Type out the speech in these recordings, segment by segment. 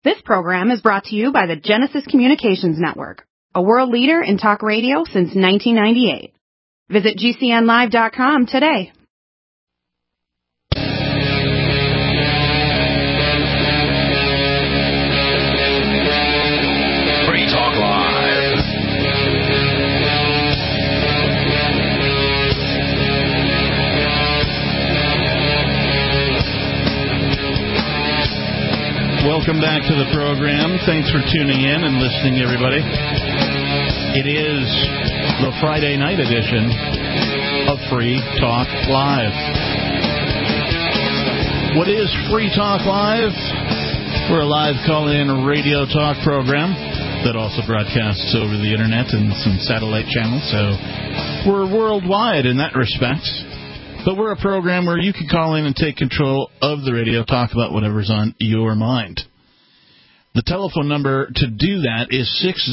This program is brought to you by the Genesis Communications Network, a world leader in talk radio since 1998. Visit GCNlive.com today. Free Talk Live. Welcome back to the program. Thanks for tuning in and listening, everybody. It is the Friday night edition of Free Talk Live. What is Free Talk Live? We're a live call-in radio talk program that also broadcasts over the internet and some satellite channels, so we're worldwide in that respect. But we're a program where you can call in and take control of the radio, talk about whatever's on your mind. The telephone number to do that is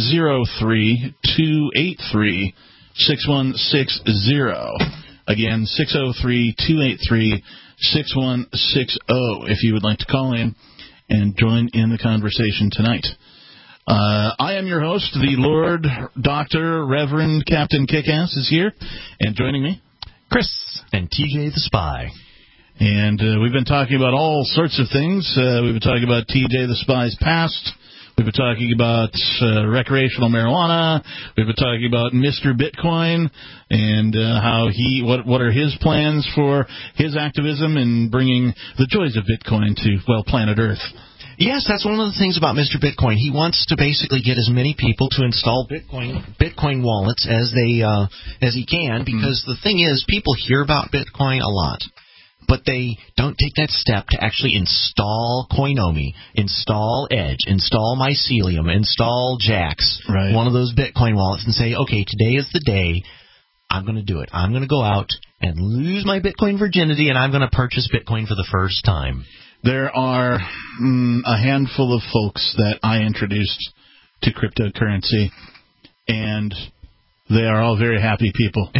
603-283-6160. Again, 603-283-6160 if you would like to call in and join in the conversation tonight. I am your host, the Lord, Dr. Reverend Captain Kickass is here, and joining me, Chris and TJ the Spy. And we've been talking about all sorts of things. We've been talking about TJ the Spy's past. We've been talking about recreational marijuana. We've been talking about Mr. Bitcoin and how what are his plans for his activism in bringing the joys of Bitcoin to, well, planet Earth. Yes, that's one of the things about Mr. Bitcoin. He wants to basically get as many people to install Bitcoin wallets as he can, because the thing is, people hear about Bitcoin a lot, but they don't take that step to actually install Coinomi, install Edge, install Mycelium, install Jax, right, one of those Bitcoin wallets, and say, okay, today is the day. I'm going to do it. I'm going to go out and lose my Bitcoin virginity, and I'm going to purchase Bitcoin for the first time. There are a handful of folks that I introduced to cryptocurrency, and they are all very happy people.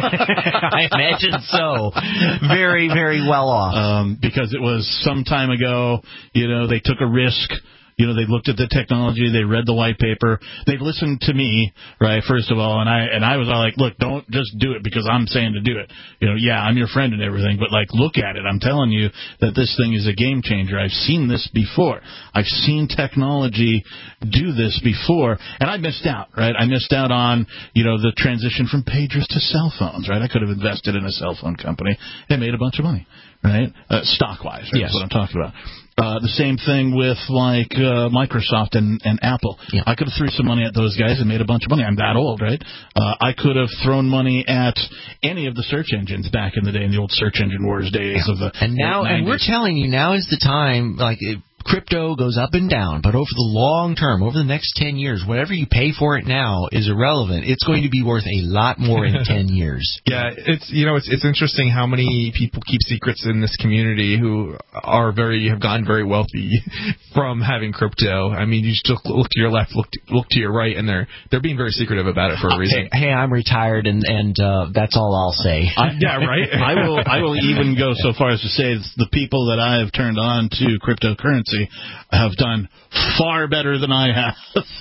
I imagine so. Very, very well off. Because it was some time ago, they took a risk. They looked at the technology, they read the white paper, they listened to me, right, first of all, and I was all like, look, don't just do it because I'm saying to do it. Yeah, I'm your friend and everything, but, look at it. I'm telling you that this thing is a game changer. I've seen this before. I've seen technology do this before, and I missed out, right? I missed out on, the transition from pagers to cell phones, right? I could have invested in a cell phone company and made a bunch of money, right? Stock-wise, right? Yes. That's what I'm talking about. The same thing with, Microsoft and Apple. Yeah. I could have threw some money at those guys and made a bunch of money. I'm that old, right? I could have thrown money at any of the search engines back in the day, in the old search engine wars days of the and now, 90s. And we're telling you, now is the time, crypto goes up and down, but over the long term, over the next 10 years, whatever you pay for it now is irrelevant. It's going to be worth a lot more in 10 years. Yeah, it's interesting how many people keep secrets in this community who have gotten very wealthy from having crypto. I mean, you just look to your left, look to your right, and they're being very secretive about it for a reason. Hey, I'm retired, and that's all I'll say. Yeah, right. I will even go so far as to say the people that I have turned on to cryptocurrency have done far better than I have.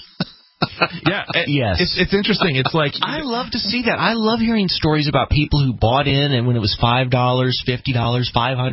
Yeah, yes. It's interesting. It's like, I love to see that. I love hearing stories about people who bought in, and when it was $5, $50, $500,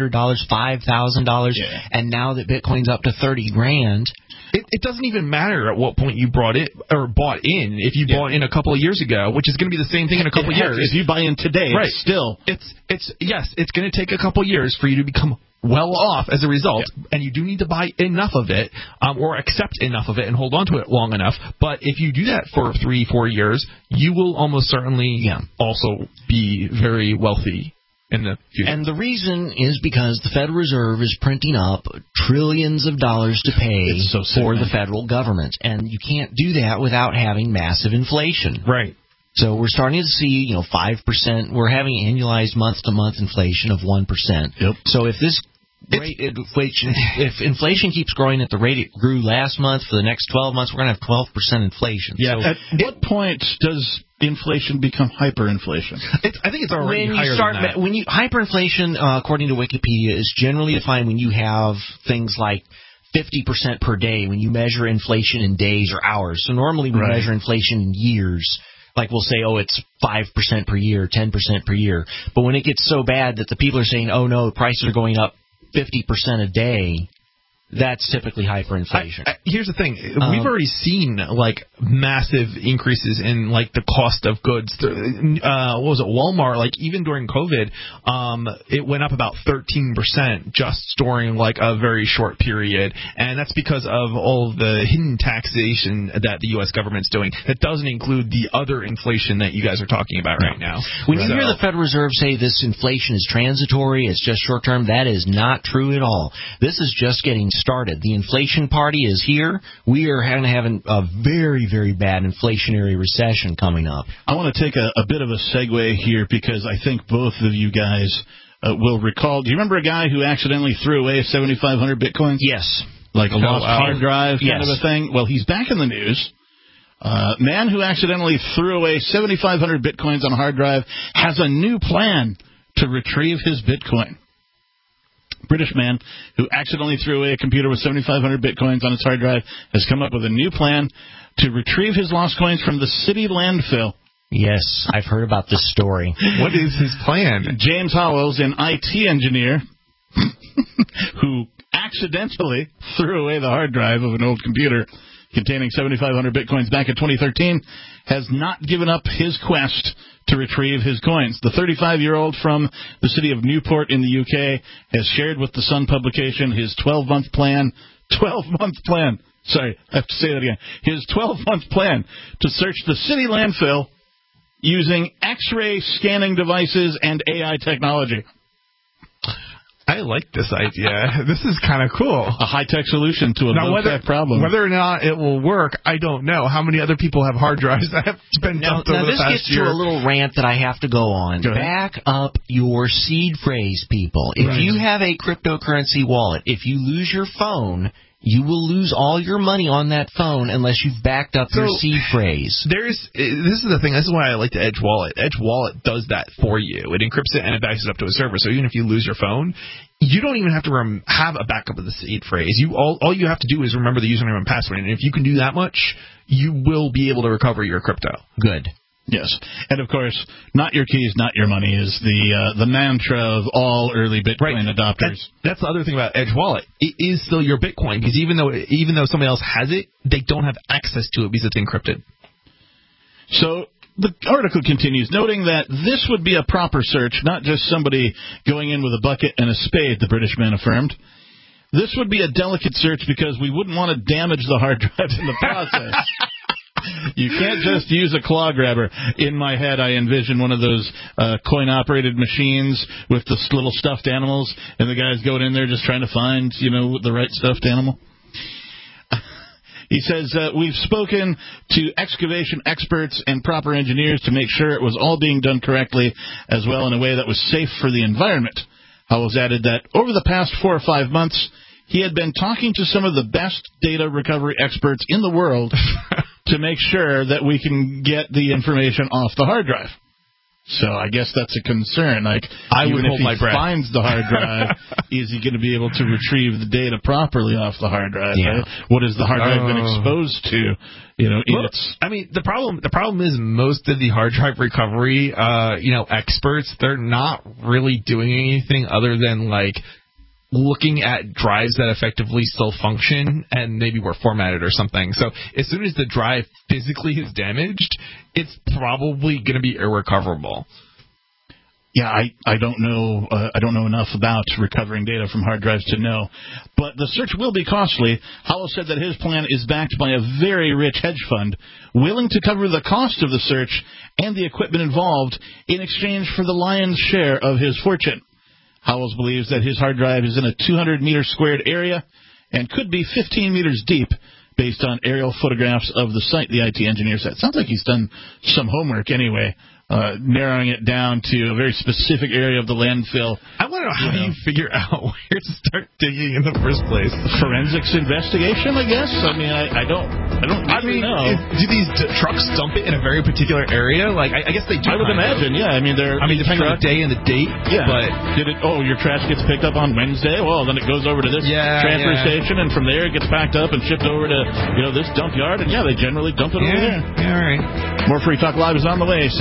$5,000, and now that Bitcoin's up to $30,000. It doesn't even matter at what point you bought in. If you bought in a couple of years ago, which is going to be the same thing in a couple of years. If you buy in today, right. Still, it's going to take a couple of years for you to become well off as a result, and you do need to buy enough of it, or accept enough of it and hold on to it long enough. But if you do that for 3-4 years, you will almost certainly also be very wealthy in the future. And the reason is because the Federal Reserve is printing up trillions of dollars to pay for the federal government, and you can't do that without having massive inflation. Right. So we're starting to see, 5%. We're having annualized month-to-month inflation of 1%. Yep. So if this if inflation keeps growing at the rate it grew last month for the next 12 months, we're going to have 12% inflation. Yeah. So at what point does inflation become hyperinflation? I think it's already higher than that. Hyperinflation, according to Wikipedia, is generally defined when you have things like 50% per day when you measure inflation in days or hours. So normally we measure inflation in years. Like we'll say, oh, it's 5% per year, 10% per year. But when it gets so bad that the people are saying, oh, no, prices are going up 50% a day, that's typically hyperinflation. Here's the thing. We've already seen, like, massive increases in, like, the cost of goods. What was it, Walmart? Like, even during COVID, it went up about 13% just during, like, a very short period. And that's because of all of the hidden taxation that the U.S. government's doing. That doesn't include the other inflation that you guys are talking about right now. When you hear the Federal Reserve say this inflation is transitory, it's just short-term, that is not true at all. This is just getting started. The inflation party is here. We are going to have a very, very bad inflationary recession coming up. I want to take a bit of a segue here because I think both of you guys will recall. Do you remember a guy who accidentally threw away 7,500 Bitcoins? Yes. Like a lost hard drive kind of a thing? Well, he's back in the news. Man who accidentally threw away 7,500 Bitcoins on a hard drive has a new plan to retrieve his Bitcoin. British man who accidentally threw away a computer with 7,500 Bitcoins on its hard drive has come up with a new plan to retrieve his lost coins from the city landfill. Yes, I've heard about this story. What is his plan? James Howells, an IT engineer who accidentally threw away the hard drive of an old computer containing 7,500 Bitcoins back in 2013, has not given up his quest to retrieve his coins. The 35-year-old from the city of Newport in the UK has shared with the Sun publication his 12-month plan. 12-month plan. Sorry, I have to say that again. His 12-month plan to search the city landfill using X-ray scanning devices and AI technology. I like this idea. This is kind of cool. A high-tech solution to a low-tech problem. Whether or not it will work, I don't know. How many other people have hard drives that have been dumped over the past year? Now, this gets to a little rant that I have to go on. Back up your seed phrase, people. If you have a cryptocurrency wallet, if you lose your phone, you will lose all your money on that phone unless you've backed up your seed phrase. This is the thing. This is why I like the Edge Wallet. Edge Wallet does that for you. It encrypts it and it backs it up to a server. So even if you lose your phone, you don't even have to have a backup of the seed phrase. All you have to do is remember the username and password. And if you can do that much, you will be able to recover your crypto. Good. Yes. And, of course, not your keys, not your money is the mantra of all early Bitcoin adopters. That's the other thing about Edge Wallet. It is still your Bitcoin because even though somebody else has it, they don't have access to it because it's encrypted. So the article continues, noting that this would be a proper search, not just somebody going in with a bucket and a spade, the British man affirmed. This would be a delicate search because we wouldn't want to damage the hard drive in the process. You can't just use a claw grabber. In my head, I envision one of those coin-operated machines with the little stuffed animals, and the guy's going in there just trying to find, the right stuffed animal. He says, we've spoken to excavation experts and proper engineers to make sure it was all being done correctly, as well in a way that was safe for the environment. Howells added that over the past 4 or 5 months, he had been talking to some of the best data recovery experts in the world to make sure that we can get the information off the hard drive. So I guess that's a concern. Like, I would hold my breath. If he finds the hard drive, is he going to be able to retrieve the data properly off the hard drive? Yeah. Right? What has the hard drive been exposed to? The problem is most of the hard drive recovery, experts, they're not really doing anything other than looking at drives that effectively still function and maybe were formatted or something. So as soon as the drive physically is damaged, it's probably going to be irrecoverable. Yeah, I don't know. I don't know enough about recovering data from hard drives to know. But the search will be costly. Howells said that his plan is backed by a very rich hedge fund, willing to cover the cost of the search and the equipment involved in exchange for the lion's share of his fortune. Howells believes that his hard drive is in a 200-meter squared area and could be 15 meters deep based on aerial photographs of the site, the IT engineer said. Sounds like he's done some homework anyway narrowing it down to a very specific area of the landfill. I want to know how you figure out where to start digging in the first place. Forensics investigation, I guess. I mean, I don't know. Do these trucks dump it in a very particular area? Like, I guess they do. I would imagine, yeah. I mean, depending on the day and the date. Yeah. But your trash gets picked up on Wednesday? Well, then it goes over to this transfer station, and from there it gets packed up and shipped over to this dump yard, and they generally dump it over there. Yeah, all right. More Free Talk Live is on the way.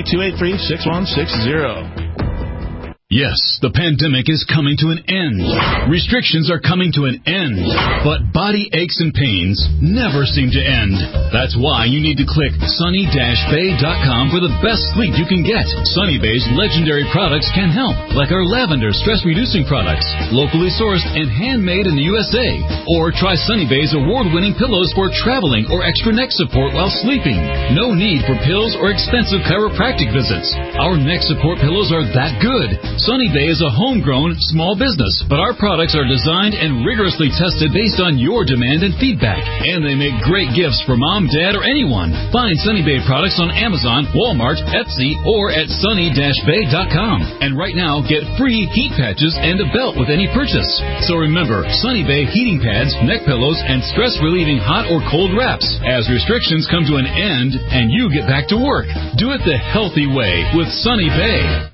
603-283-6160. Yes, the pandemic is coming to an end. Restrictions are coming to an end. But body aches and pains never seem to end. That's why you need to click sunny-bay.com for the best sleep you can get. Sunny Bay's legendary products can help, like our lavender stress-reducing products, locally sourced and handmade in the USA. Or try Sunny Bay's award-winning pillows for traveling or extra neck support while sleeping. No need for pills or expensive chiropractic visits. Our neck support pillows are that good. Sunny Bay is a homegrown small business, but our products are designed and rigorously tested based on your demand and feedback. And they make great gifts for mom, dad, or anyone. Find Sunny Bay products on Amazon, Walmart, Etsy, or at sunny-bay.com. And right now, get free heat patches and a belt with any purchase. So remember, Sunny Bay heating pads, neck pillows, and stress-relieving hot or cold wraps. As restrictions come to an end and you get back to work, do it the healthy way with Sunny Bay.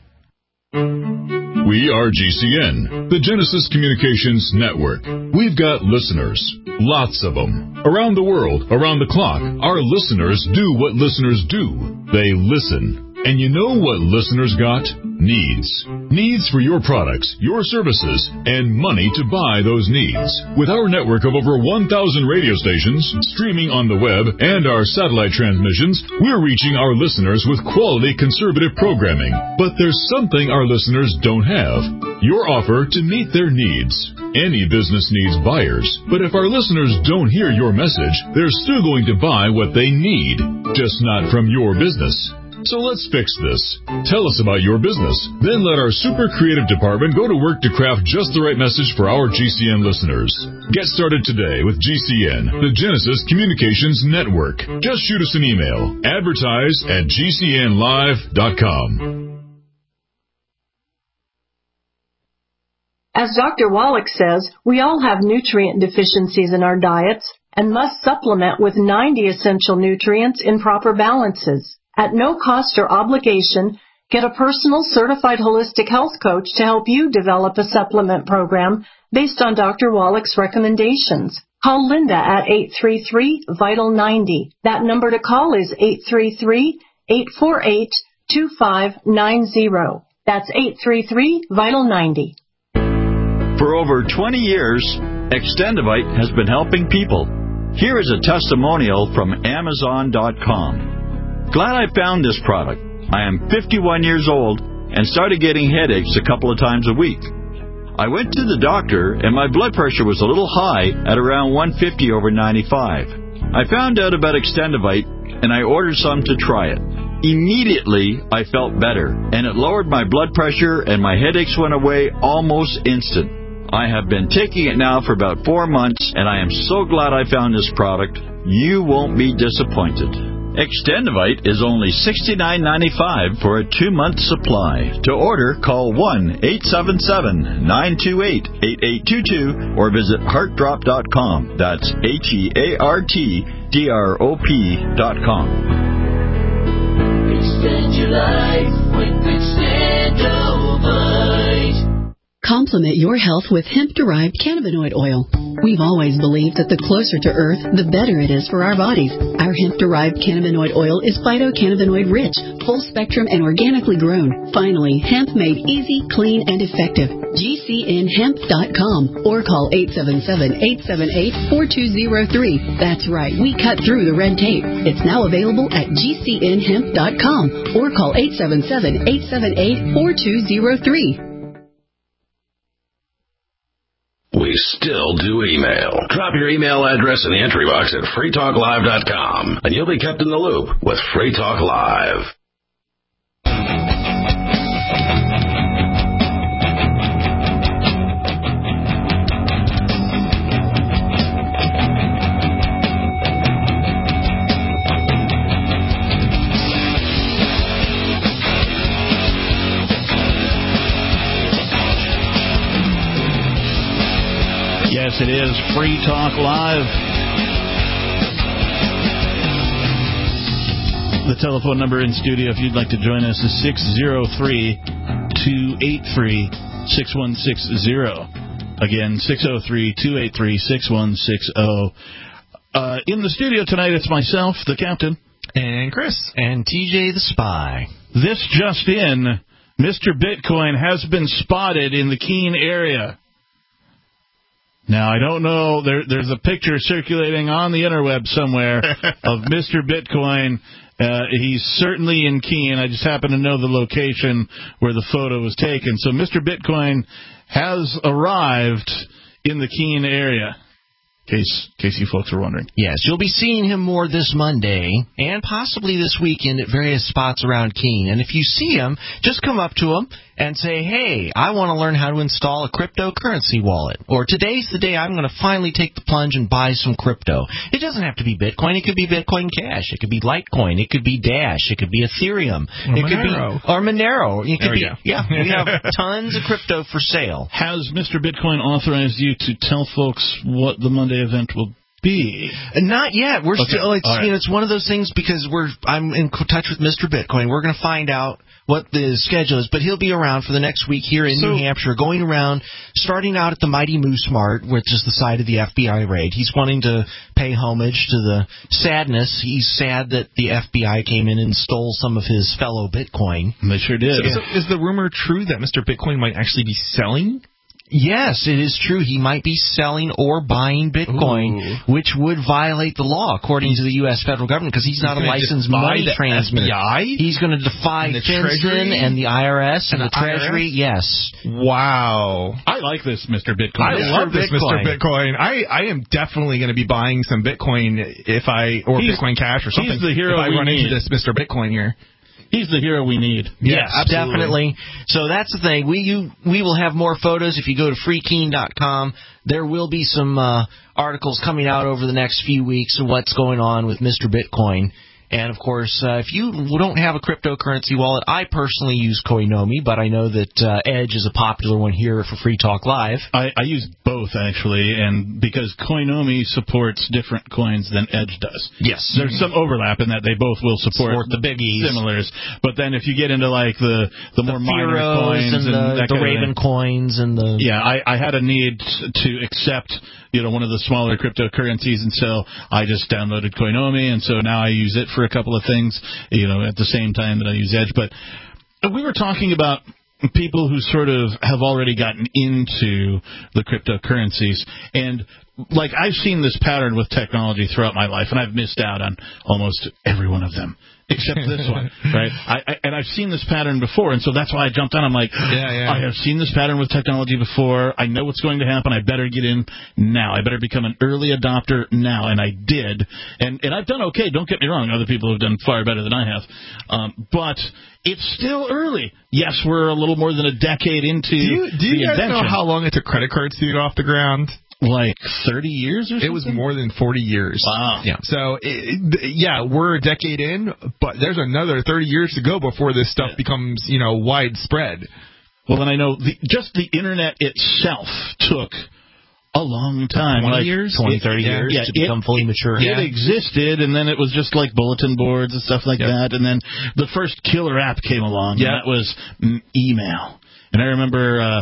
We are GCN, the Genesis Communications Network. We've got listeners, lots of them. Around the world, around the clock, our listeners do what listeners do. They listen. And you know what listeners got? Needs. Needs for your products, your services, and money to buy those needs. With our network of over 1,000 radio stations, streaming on the web, and our satellite transmissions, we're reaching our listeners with quality conservative programming. But there's something our listeners don't have. Your offer to meet their needs. Any business needs buyers, but if our listeners don't hear your message, they're still going to buy what they need, just not from your business. So let's fix this. Tell us about your business. Then let our super creative department go to work to craft just the right message for our GCN listeners. Get started today with GCN, the Genesis Communications Network. Just shoot us an email. Advertise@gcnlive.com. As Dr. Wallach says, we all have nutrient deficiencies in our diets and must supplement with 90 essential nutrients in proper balances. At no cost or obligation, get a personal certified holistic health coach to help you develop a supplement program based on Dr. Wallach's recommendations. Call Linda at 833-VITAL-90. That number to call is 833-848-2590. That's 833-VITAL-90. For over 20 years, Extendivite has been helping people. Here is a testimonial from Amazon.com. Glad I found this product. I am 51 years old and started getting headaches a couple of times a week. I went to the doctor and my blood pressure was a little high at around 150/95. I found out about Extendivite and I ordered some to try it. Immediately, I felt better and it lowered my blood pressure and my headaches went away almost instant. I have been taking it now for about 4 months and I am so glad I found this product. You won't be disappointed. Extendivite is only $69.95 for a 2-month supply. To order, call 1-877-928-8822 or visit heartdrop.com. That's HEARTDROP.com. Extend your life with Extendivite. Complement your health with hemp-derived cannabinoid oil. We've always believed that the closer to Earth, the better it is for our bodies. Our hemp-derived cannabinoid oil is phytocannabinoid-rich, full-spectrum, and organically grown. Finally, hemp made easy, clean, and effective. GCNhemp.com or call 877-878-4203. That's right, we cut through the red tape. It's now available at GCNhemp.com or call 877-878-4203. We still do email. Drop your email address in the entry box at freetalklive.com, and you'll be kept in the loop with Free Talk Live. Yes, it is Free Talk Live. The telephone number in studio, if you'd like to join us, is 603-283-6160. Again, 603-283-6160. In the studio tonight, it's myself, the captain. And Chris. And TJ the Spy. This just in, Mr. Bitcoin has been spotted in the Keene area. Now, I don't know, there's a picture circulating on the interweb somewhere of Mr. Bitcoin. He's certainly in Keene. I just happen to know the location where the photo was taken. So Mr. Bitcoin has arrived in the Keene area. In case you folks are wondering. Yes, you'll be seeing him more this Monday and possibly this weekend at various spots around Keene. And if you see him, just come up to him and say, hey, I want to learn how to install a cryptocurrency wallet. Or today's the day I'm going to finally take the plunge and buy some crypto. It doesn't have to be Bitcoin. It could be Bitcoin Cash. It could be Litecoin. It could be Dash. It could be Ethereum. Or Monero. It could be, yeah, we have tons of crypto for sale. Has Mr. Bitcoin authorized you to tell folks what the Monday event will be? Not yet. We're okay. still. It's right. It's one of those things because I'm in touch with Mr. Bitcoin. We're going to find out what the schedule is, but he'll be around for the next week here in New Hampshire, going around, starting out at the Mighty Moose Mart, which is the site of the FBI raid. He's wanting to pay homage to the sadness. He's sad that the FBI came in and stole some of his fellow Bitcoin. They sure did. So is the rumor true that Mr. Bitcoin might actually be selling? Yes, it is true. He might be selling or buying Bitcoin, which would violate the law, according to the U.S. federal government, because he's not a licensed money transmitter. FBI? He's going to defy FinCEN and the IRS and the Treasury. Yes. Wow. I like this, Mr. Bitcoin. I love this, Mr. Bitcoin. I am definitely going to be buying some Bitcoin or Bitcoin Cash or something. He's the hero if I run into this Mr. Bitcoin here. He's the hero we need. Yes, definitely. So that's the thing. We will have more photos. If you go to freekeen.com, there will be some articles coming out over the next few weeks of what's going on with Mr. Bitcoin. And, of course, if you don't have a cryptocurrency wallet, I personally use Koinomi, but I know that Edge is a popular one here for Free Talk Live. I use both, actually, and because Koinomi supports different coins than Edge does. Yes. There's some overlap in that they both will support the biggies. Similars. But then if you get into, like, the more minor coins and the Raven coins and the... Yeah, I had a need to accept, one of the smaller cryptocurrencies, and so I just downloaded Koinomi, and so now I use it for a couple of things, at the same time that I use Edge. But we were talking about people who sort of have already gotten into the cryptocurrencies, and like I've seen this pattern with technology throughout my life, and I've missed out on almost every one of them. Except this one, right? And I've seen this pattern before, and so that's why I jumped on. I'm like, I have seen this pattern with technology before. I know what's going to happen. I better get in now. I better become an early adopter now, and I did. And I've done okay. Don't get me wrong. Other people have done far better than I have. But it's still early. Yes, we're a little more than a decade into Do you guys know how long it took credit cards to get off the ground? Like 30 years or something? It was more than 40 years. Wow. Yeah. So, we're a decade in, but there's another 30 years to go before this stuff becomes, widespread. Well, then I know just the Internet itself took a long time. 20 years? 20, 30 years to become fully mature. It existed, and then it was just like bulletin boards and stuff like that, and then the first killer app came along, and that was email. And I remember,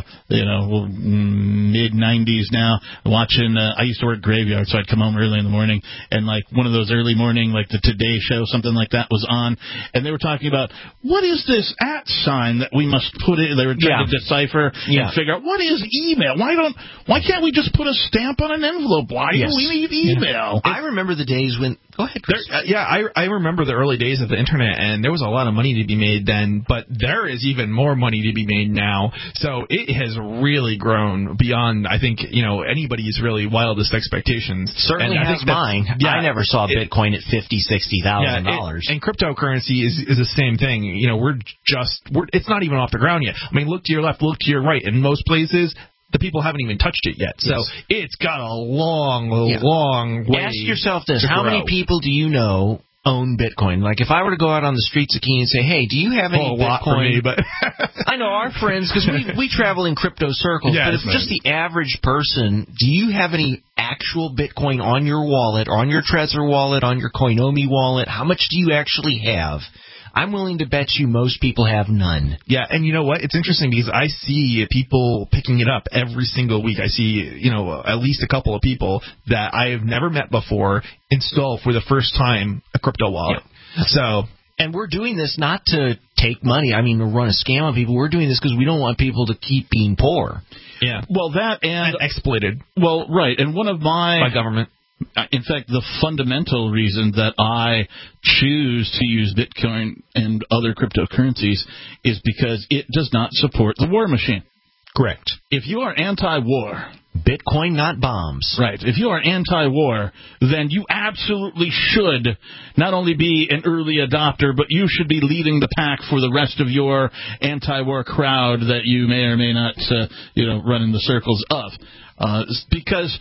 mid-'90s now, watching, I used to work graveyard, so I'd come home early in the morning, and like one of those early morning, like the Today Show, something like that was on, and they were talking about, what is this @ sign that we must put in? They were trying to decipher and figure out, what is email? Why can't we just put a stamp on an envelope? Why do we need email? I remember the days when... Go ahead, Chris. I remember the early days of the Internet, and there was a lot of money to be made then, but there is even more money to be made now. So it has really grown beyond, I think, anybody's really wildest expectations. Certainly has mine. I never saw Bitcoin at $50,000-$60,000. And cryptocurrency is the same thing. It's not even off the ground yet. I mean, look to your left, look to your right. In most places, the people haven't even touched it yet. So it's got a long way. Ask yourself this. How many people do you know own Bitcoin. Like if I were to go out on the streets of Keene and say, hey, do you have any a Bitcoin? lot for me, but I know our friends, because we travel in crypto circles, Yeah, but if just the average person, do you have any actual Bitcoin on your wallet, or on your Trezor wallet, on your Coinomi wallet? How much do you actually have? I'm willing to bet you most people have none. Yeah, and you know what? It's interesting because I see people picking it up every single week. I see, at least a couple of people that I have never met before install for the first time a crypto wallet. Yep. So, and we're doing this not to take money, to run a scam on people. We're doing this because we don't want people to keep being poor. yeah. Well, that and exploited well, right, and one of my by government. In fact, the fundamental reason that I choose to use Bitcoin and other cryptocurrencies is because it does not support the war machine. Correct. If you are anti-war... Bitcoin, not bombs. Right. If you are anti-war, then you absolutely should not only be an early adopter, but you should be leading the pack for the rest of your anti-war crowd that you may or may not, run in the circles of. Because...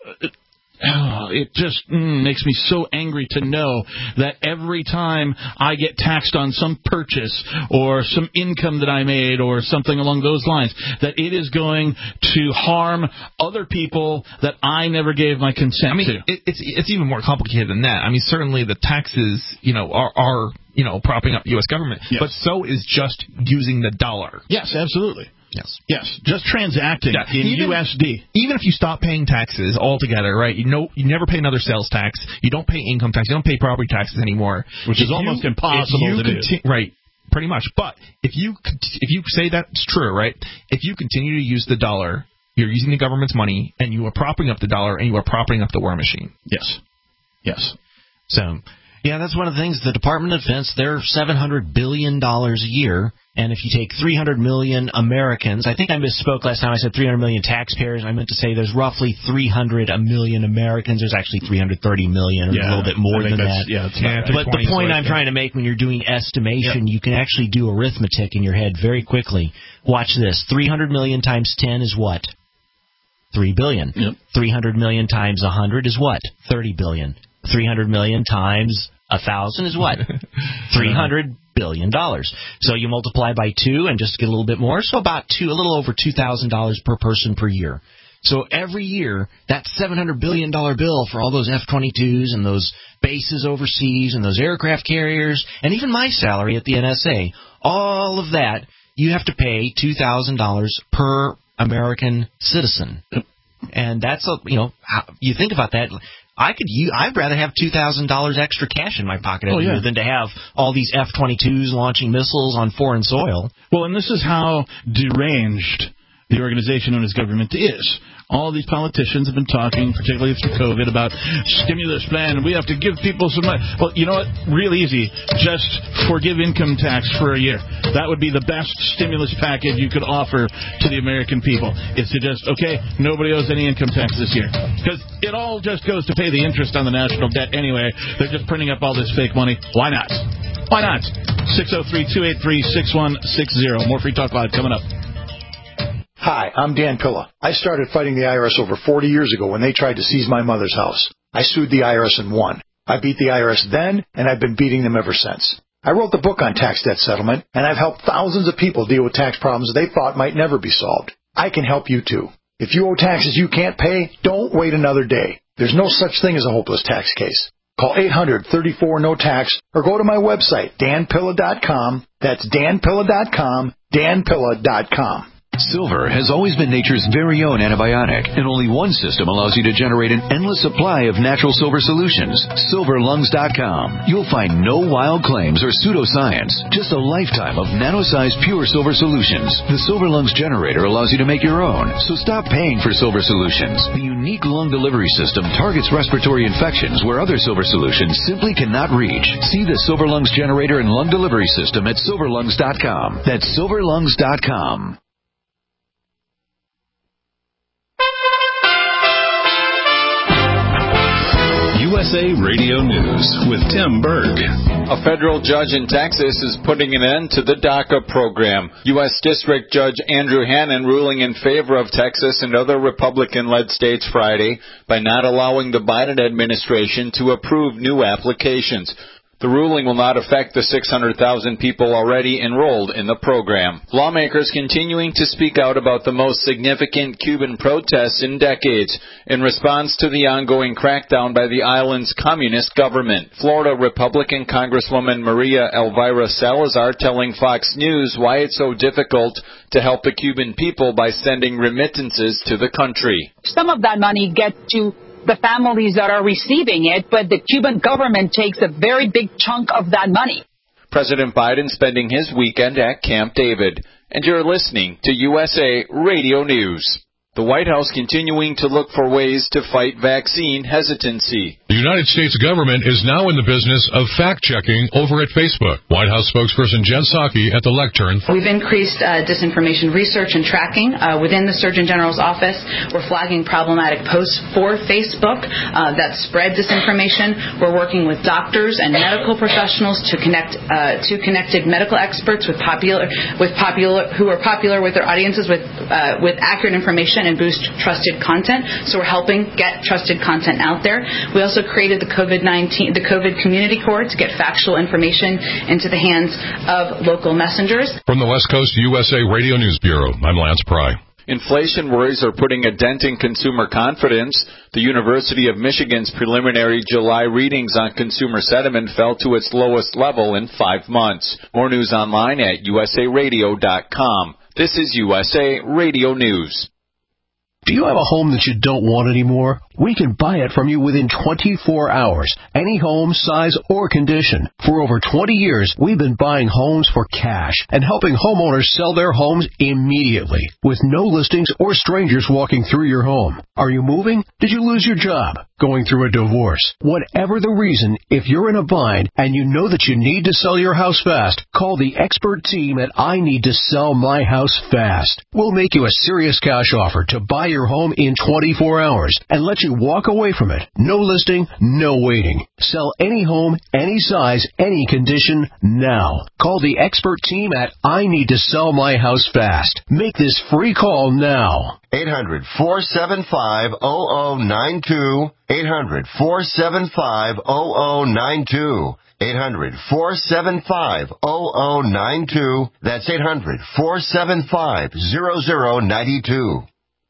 it just makes me so angry to know that every time I get taxed on some purchase or some income that I made or something along those lines, that it is going to harm other people that I never gave my consent to. It's even more complicated than that. Certainly the taxes, are propping up the U.S. government, yes. But so is just using the dollar. Yes, absolutely. Yes. Just transacting in USD. Even if you stop paying taxes altogether, right? You never pay another sales tax. You don't pay income tax. You don't pay property taxes anymore, which is almost impossible to do. Right, pretty much. But if you say that's true, right? If you continue to use the dollar, you're using the government's money, and you are propping up the dollar, and you are propping up the war machine. Yes. So, yeah, that's one of the things. The Department of Defense, they're $700 billion a year. And if you take 300 million Americans, I think I misspoke last time I said 300 million taxpayers. I meant to say there's roughly 300 million Americans. There's actually 330 million, or a little bit more than that. But the point I'm trying to make when you're doing estimation, you can actually do arithmetic in your head very quickly. Watch this. 300 million times 10 is what? 3 billion. Yep. 300 million times 100 is what? 30 billion. 300 million times 1,000 is what? $300 billion. So you multiply by 2 and just get a little bit more. So about a little over $2,000 per person per year. So every year, that $700 billion bill for all those F-22s and those bases overseas and those aircraft carriers and even my salary at the NSA, all of that, you have to pay $2,000 per American citizen. And that's, you think about that. I'd rather have $2,000 extra cash in my pocket every year than to have all these F-22s launching missiles on foreign soil. Well, and this is how deranged the organization known as government is. All these politicians have been talking, particularly through COVID, about stimulus plan, and we have to give people some money. Well, you know what? Real easy. Just forgive income tax for a year. That would be the best stimulus package you could offer to the American people. Is to just, nobody owes any income tax this year. Because it all just goes to pay the interest on the national debt anyway. They're just printing up all this fake money. Why not? 603-283-6160. More Free Talk Live coming up. Hi, I'm Dan Pilla. I started fighting the IRS over 40 years ago when they tried to seize my mother's house. I sued the IRS and won. I beat the IRS then, and I've been beating them ever since. I wrote the book on tax debt settlement, and I've helped thousands of people deal with tax problems they thought might never be solved. I can help you too. If you owe taxes you can't pay, don't wait another day. There's no such thing as a hopeless tax case. Call 800-34-NO-TAX or go to my website, danpilla.com. That's danpilla.com, danpilla.com. Silver has always been nature's very own antibiotic, and only one system allows you to generate an endless supply of natural silver solutions. SilverLungs.com. You'll find no wild claims or pseudoscience, just a lifetime of nano-sized pure silver solutions. The Silver Lungs generator allows you to make your own, so stop paying for silver solutions. The unique lung delivery system targets respiratory infections where other silver solutions simply cannot reach. See the Silver Lungs generator and lung delivery system at SilverLungs.com. That's SilverLungs.com. USA Radio News with Tim Berg. A federal judge in Texas is putting an end to the DACA program. U.S. District Judge Andrew Hannon ruling in favor of Texas and other Republican-led states Friday by not allowing the Biden administration to approve new applications. The ruling will not affect the 600,000 people already enrolled in the program. Lawmakers continuing to speak out about the most significant Cuban protests in decades in response to the ongoing crackdown by the island's communist government. Florida Republican Congresswoman Maria Elvira Salazar telling Fox News why it's so difficult to help the Cuban people by sending remittances to the country. Some of that money gets to the families that are receiving it, but the Cuban government takes a very big chunk of that money. President Biden spending his weekend at Camp David. And you're listening to USA Radio News. The White House continuing to look for ways to fight vaccine hesitancy. The United States government is now in the business of fact-checking over at Facebook. White House spokesperson Jen Psaki at the lectern. We've increased disinformation research and tracking within the Surgeon General's office. We're flagging problematic posts for Facebook that spread disinformation. We're working with doctors and medical professionals to connect to connected medical experts who are popular with their audiences with accurate information and boost trusted content. So we're helping get trusted content out there. We also created the COVID Community Corps to get factual information into the hands of local messengers. From the West Coast USA Radio News Bureau, I'm Lance Pry. Inflation worries are putting a dent in consumer confidence. The University of Michigan's preliminary July readings on consumer sentiment fell to its lowest level in 5 months. More news online at usaradio.com. This is USA Radio News. Do you have a home that you don't want anymore? We can buy it from you within 24 hours. Any home, size, or condition. For over 20 years, we've been buying homes for cash and helping homeowners sell their homes immediately with no listings or strangers walking through your home. Are you moving? Did you lose your job? Going through a divorce? Whatever the reason, if you're in a bind and you know that you need to sell your house fast, call the expert team at I Need to Sell My House Fast. We'll make you a serious cash offer to buy your home in 24 hours and let you walk away from it. No listing, no waiting. Sell any home, any size, any condition, now. Call the expert team at I Need to Sell My House Fast. Make this free call now. 800-475-0092. 800-475-0092. 800-475-0092. That's 800-475-0092.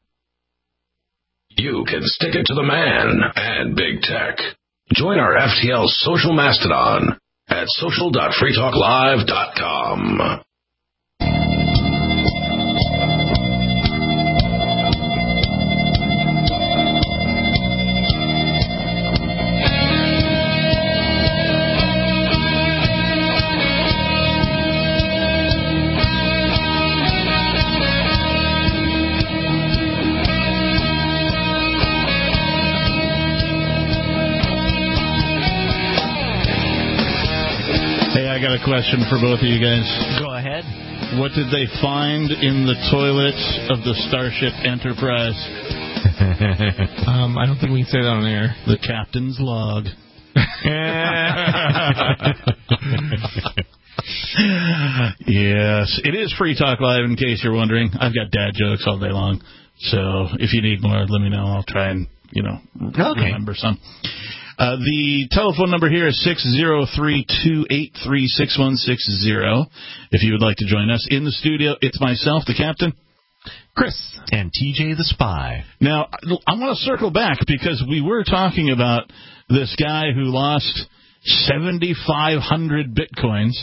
You can stick it to the man and big tech. Join our FTL social mastodon at social.freetalklive.com. I got a question for both of you guys. Go ahead. What did they find in the toilet of the Starship Enterprise? I don't think we can say that on air. The captain's log. Yes, it is Free Talk Live, in case you're wondering. I've got dad jokes all day long, so if you need more, let me know. I'll try and, remember some. The telephone number here is 603-283-6160. If you would like to join us in the studio, it's myself, the captain, Chris, and TJ the Spy. Now, I want to circle back because we were talking about this guy who lost 7,500 bitcoins.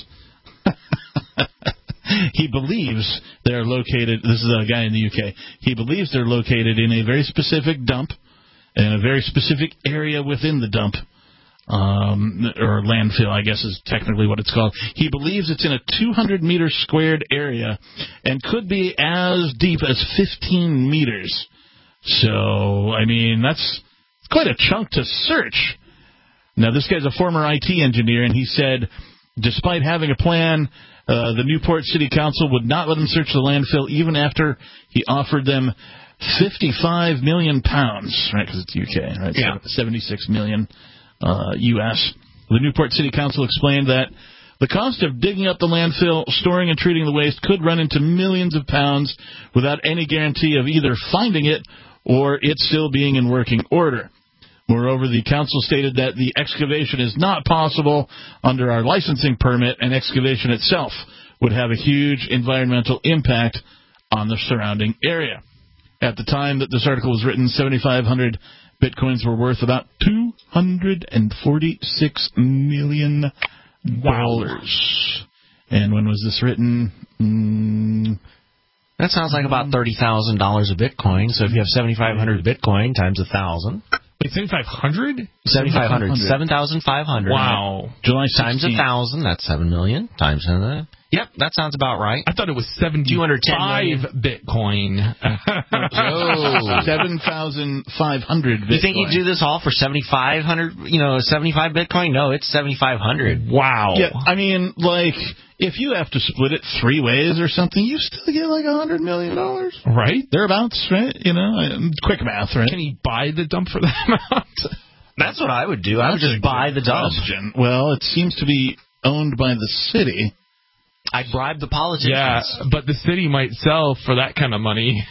He believes they're located, this is a guy in the UK, he believes they're located in a very specific dump, in a very specific area within the dump, or landfill, I guess is technically what it's called. He believes it's in a 200-meter squared area and could be as deep as 15 meters. So, I mean, that's quite a chunk to search. Now, this guy's a former IT engineer, and he said, despite having a plan, the Newport City Council would not let him search the landfill even after he offered them £55 million, right? Because it's UK, right? Yeah. So 76 million U.S. The Newport City Council explained that the cost of digging up the landfill, storing and treating the waste could run into millions of pounds without any guarantee of either finding it or it still being in working order. Moreover, the council stated that the excavation is not possible under our licensing permit, and excavation itself would have a huge environmental impact on the surrounding area. At the time that this article was written, 7,500 Bitcoins were worth about $246 million. And when was this written? That sounds like about $30,000 a Bitcoin. So if you have 7,500 Bitcoin times 1,000. Wait, 7,500? 7,500. 7,500. Wow. July 16th. Times 1,000, that's 7 million. Times that. Yep, that sounds about right. I thought it was 205 Bitcoin. 7,500 Bitcoin. You think you'd do this all for 7,500? 75 Bitcoin? No, it's 7,500. Wow. Yeah, I mean, like, if you have to split it 3 ways or something, you still get like $100 million. Right? Thereabouts, right? Quick math, right? Can he buy the dump for that amount? That's what I would do. I would just buy the dump. Question. Well, it seems to be owned by the city. I'd bribe the politicians. Yeah, but the city might sell for that kind of money.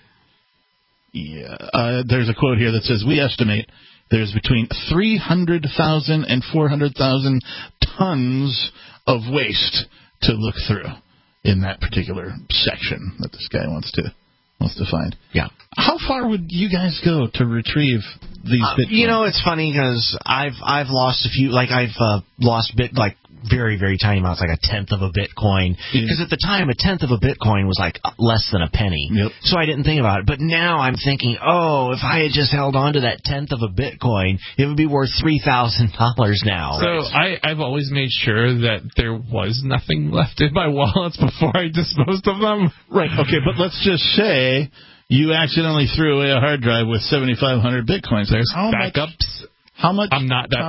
Yeah. There's a quote here that says, we estimate there's between 300,000 and 400,000 tons of waste to look through in that particular section that this guy wants to find. Yeah. How far would you guys go to retrieve these Bitcoin? It's funny because I've lost a few. Like I've lost very, very tiny amounts, like a tenth of a Bitcoin. Because at the time, a tenth of a Bitcoin was like less than a penny. Yep. So I didn't think about it. But now I'm thinking, if I had just held on to that tenth of a Bitcoin, it would be worth $3,000 now. So I've always made sure that there was nothing left in my wallets before I disposed of them. Right. Okay, but let's just say you accidentally threw away a hard drive with 7,500 Bitcoins. There's backups. How much I'm not that.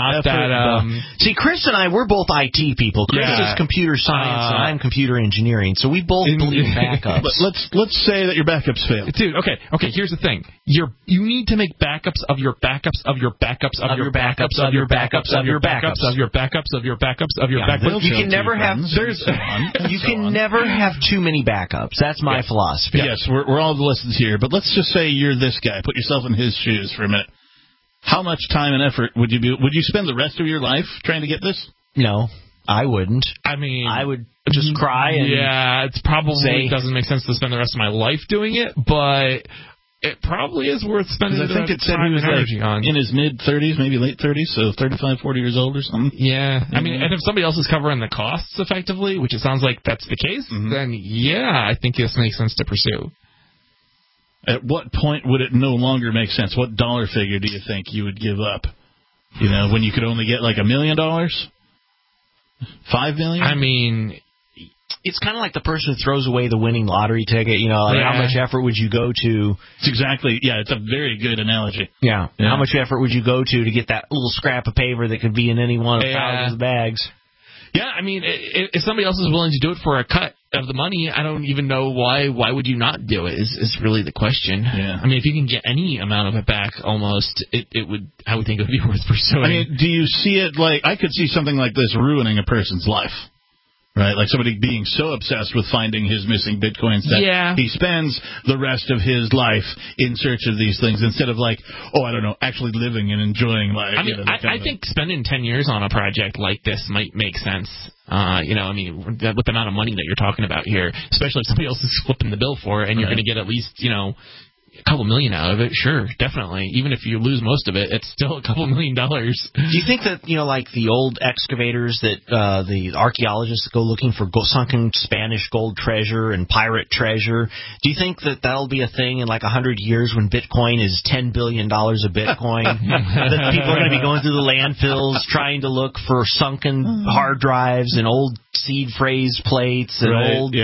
See, Chris and I, we're both IT people. Chris is computer science, and I'm computer engineering. So we both believe in backups. Let's say that your backups fail, dude. Okay. Here's the thing. You need to make backups of your backups of your backups of your backups of your backups of your backups of your backups of your backups of your backups. You can never have. You can never have too many backups. That's my philosophy. Yes, we're all the lessons here. But let's just say you're this guy. Put yourself in his shoes for a minute. How much time and effort would you spend the rest of your life trying to get this? No, I wouldn't. I mean, I would just cry and it probably doesn't make sense to spend the rest of my life doing it, but it probably is worth spending I think it said he was energy on. In his mid-30s, maybe late 30s, so 35, 40 years old or something. Yeah. I mean, and if somebody else is covering the costs effectively, which it sounds like that's the case, then I think this makes sense to pursue. At what point would it no longer make sense? What dollar figure do you think you would give up? When you could only get like $1 million? $5 million? I mean, it's kind of like the person who throws away the winning lottery ticket. How much effort would you go to? It's exactly, it's a very good analogy. Yeah. How much effort would you go to get that little scrap of paper that could be in any one of thousands of bags? Yeah, I mean, if somebody else is willing to do it for a cut of the money, I don't even know why would you not do it is really the question. Yeah. I mean, if you can get any amount of it back almost, I would think it would be worth pursuing. I mean, do you see it like, I could see something like this ruining a person's life. Right, like somebody being so obsessed with finding his missing Bitcoins that he spends the rest of his life in search of these things instead of actually living and enjoying life. I mean, I think spending 10 years on a project like this might make sense. With the amount of money that you're talking about here, especially if somebody else is flipping the bill for it and you're going to get at least, a couple million out of it, sure, definitely. Even if you lose most of it, it's still a couple $1 million. Do you think that, like the old excavators that the archaeologists go looking for sunken Spanish gold treasure and pirate treasure, do you think that that'll be a thing in like 100 years when Bitcoin is $10 billion a Bitcoin? That people are going to be going through the landfills trying to look for sunken hard drives and old seed phrase plates and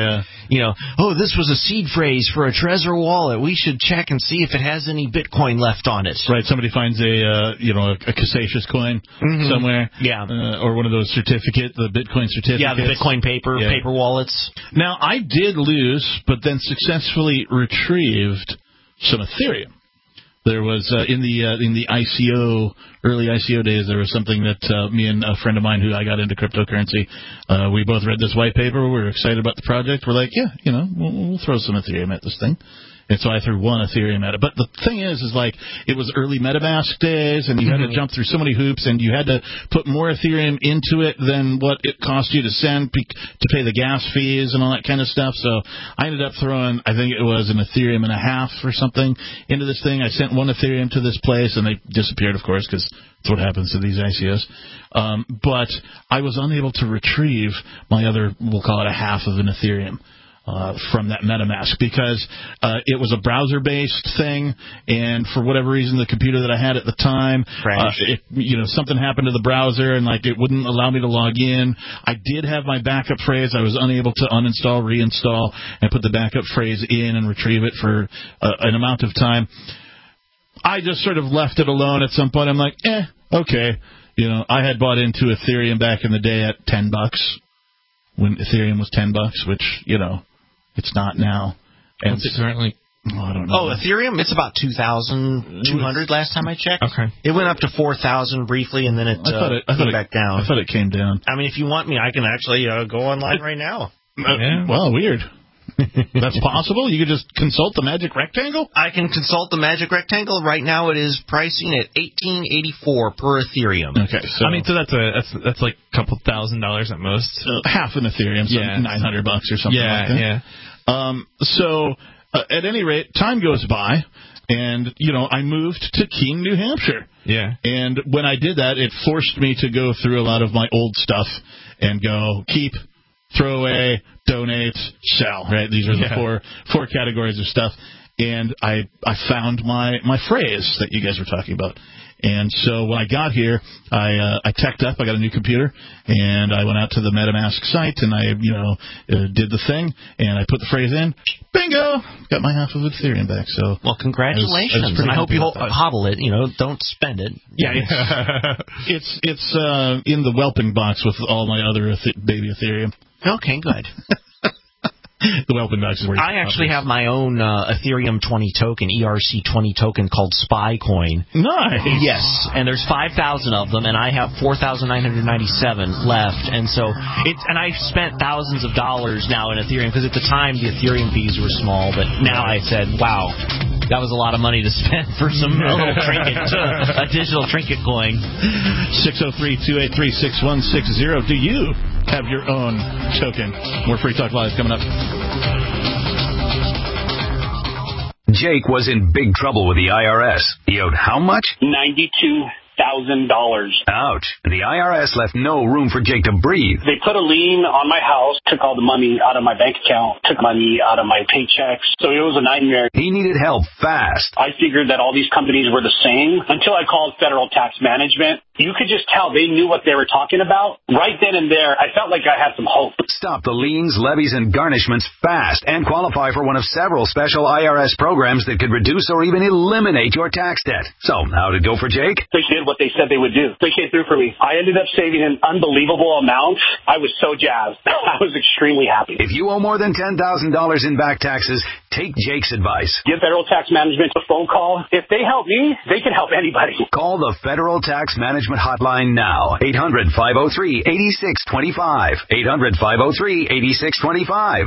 this was a seed phrase for a Trezor wallet. We should check and see if it has any Bitcoin left on it. Right, somebody finds a Casasius coin somewhere. Yeah. Or one of those the Bitcoin certificates. Yeah, the Bitcoin paper wallets. Now, I did lose, but then successfully retrieved some Ethereum. There was in the early ICO days, there was something that me and a friend of mine who I got into cryptocurrency, we both read this white paper. We were excited about the project. We're like, we'll throw some Ethereum at this thing. And so I threw one Ethereum at it. But the thing is like, it was early MetaMask days, and you had to jump through so many hoops, and you had to put more Ethereum into it than what it cost you to send to pay the gas fees and all that kind of stuff. So I ended up throwing, I think it was an Ethereum and a half or something into this thing. I sent one Ethereum to this place, and they disappeared, of course, because that's what happens to these ICOs. But I was unable to retrieve my other, we'll call it a half of an Ethereum. From that MetaMask, because it was a browser-based thing, and for whatever reason, the computer that I had at the time, something happened to the browser, and like it wouldn't allow me to log in. I did have my backup phrase. I was unable to uninstall, reinstall, and put the backup phrase in and retrieve it for an amount of time. I just sort of left it alone at some point. I'm like, okay. I had bought into Ethereum back in the day at $10 when Ethereum was $10, which it's not now. And what's it currently? I don't know. Ethereum? It's about 2,200 last time I checked. Okay. It went up to 4,000 briefly, and then it came back down. I thought it came down. I mean, if you want me, I can actually go online right now. Well, weird. That's possible? You could just consult the Magic Rectangle? I can consult the Magic Rectangle. Right now it is pricing at $18.84 per Ethereum. Okay, so that's like a couple $1,000 at most. Half an Ethereum, so $900 or something like that. Yeah. So at any rate, time goes by, and I moved to Keene, New Hampshire. Yeah. And when I did that, it forced me to go through a lot of my old stuff and go keep, throw away, donate, sell, right? These are the four categories of stuff. And I found my phrase that you guys were talking about. And so when I got here, I teched up. I got a new computer, and I went out to the MetaMask site, and I did the thing, and I put the phrase in. Bingo! Got my half of Ethereum back. So congratulations. I hope you hodl it. Don't spend it. Yeah, it's in the whelping box with all my other baby Ethereum. Okay, good. The whelping box is where I actually have my own Ethereum 20 token, ERC20 token called Spy Coin. Nice. Yes, and there's 5,000 of them, and I have 4,997 left. And so and I've spent thousands of dollars now in Ethereum, because at the time the Ethereum fees were small, but now I said, wow, that was a lot of money to spend for a little trinket, a digital trinket coin. 603-283-6160. Do you have your own token? More Free Talk Live coming up. Jake was in big trouble with the IRS. He owed how much? $92,000. Ouch. The IRS left no room for Jake to breathe. They put a lien on my house, took all the money out of my bank account, took money out of my paychecks. So it was a nightmare. He needed help fast. I figured that all these companies were the same until I called Federal Tax Management. You could just tell they knew what they were talking about. Right then and there, I felt like I had some hope. Stop the liens, levies, and garnishments fast and qualify for one of several special IRS programs that could reduce or even eliminate your tax debt. So, how did it go for Jake? They did what they said they would do. They came through for me. I ended up saving an unbelievable amount. I was so jazzed. I was extremely happy. If you owe more than $10,000 in back taxes, take Jake's advice. Give Federal Tax Management a phone call. If they help me, they can help anybody. Call the Federal Tax Management hotline now. 800-503-8625. 800-503-8625.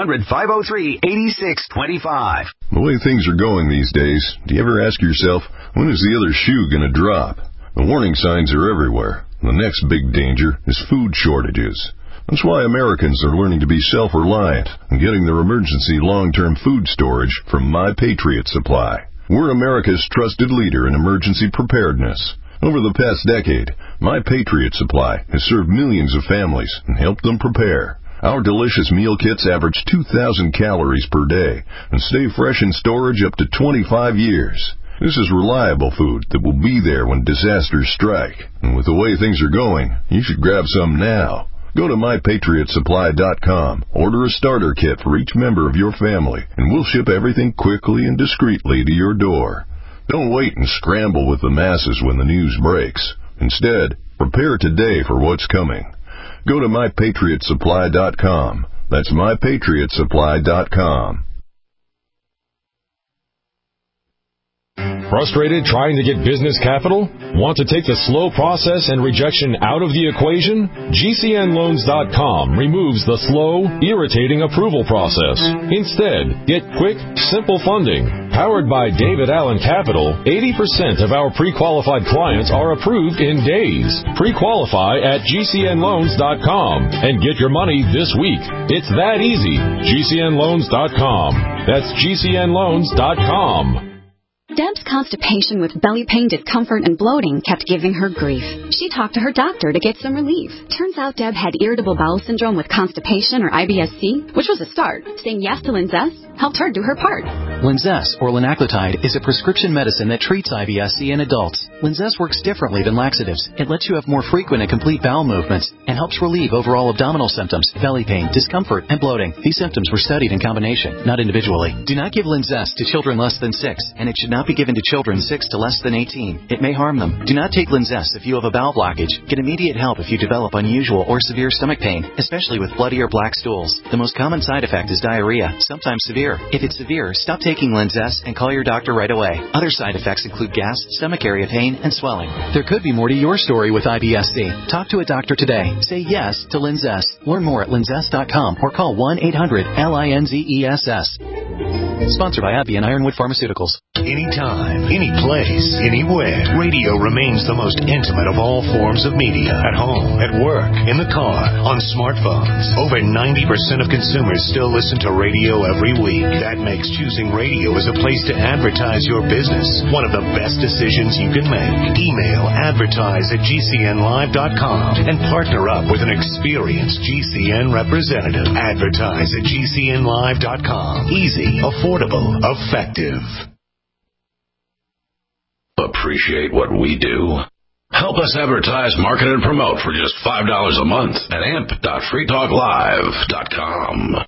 800-503-8625. The way things are going these days, do you ever ask yourself, when is the other shoe going to drop? The warning signs are everywhere. The next big danger is food shortages. That's why Americans are learning to be self-reliant and getting their emergency long-term food storage from My Patriot Supply. We're America's trusted leader in emergency preparedness. Over the past decade, My Patriot Supply has served millions of families and helped them prepare. Our delicious meal kits average 2,000 calories per day and stay fresh in storage up to 25 years. This is reliable food that will be there when disasters strike. And with the way things are going, you should grab some now. Go to MyPatriotSupply.com, order a starter kit for each member of your family, and we'll ship everything quickly and discreetly to your door. Don't wait and scramble with the masses when the news breaks. Instead, prepare today for what's coming. Go to MyPatriotSupply.com. That's MyPatriotSupply.com. Frustrated trying to get business capital? Want to take the slow process and rejection out of the equation? GCNLoans.com removes the slow, irritating approval process. Instead, get quick, simple funding. Powered by David Allen Capital, 80% of our pre-qualified clients are approved in days. Pre-qualify at GCNLoans.com and get your money this week. It's that easy. GCNLoans.com. That's GCNLoans.com. Deb's constipation with belly pain, discomfort, and bloating kept giving her grief. She talked to her doctor to get some relief. Turns out Deb had irritable bowel syndrome with constipation, or IBS-C, which was a start. Saying yes to Linzess helped her do her part. Linzess, or linaclotide, is a prescription medicine that treats IBS-C in adults. Linzess works differently than laxatives. It lets you have more frequent and complete bowel movements and helps relieve overall abdominal symptoms, belly pain, discomfort, and bloating. These symptoms were studied in combination, not individually. Do not give Linzess to children less than 6, and it should not be given to children 6 to less than 18. It may harm them. Do not take Linzess if you have a bowel blockage. Get immediate help if you develop unusual or severe stomach pain, especially with bloody or black stools. The most common side effect is diarrhea, sometimes severe. If it's severe, stop taking Linzess and call your doctor right away. Other side effects include gas, stomach area pain, and swelling. There could be more to your story with IBS-C. Talk to a doctor today. Say yes to Linzess. Learn more at linzess.com or call 1-800-LINZESS. Sponsored by AbbVie and Ironwood Pharmaceuticals. Anytime, any place, anywhere, radio remains the most intimate of all forms of media. At home, at work, in the car, on smartphones. Over 90% of consumers still listen to radio every week. That makes choosing radio as a place to advertise your business one of the best decisions you can make. Email advertise@gcnlive.com and partner up with an experienced GCN representative. Advertise at gcnlive.com. Easy, affordable, effective. Appreciate what we do? Help us advertise, market, and promote for just $5 a month at amp.freetalklive.com.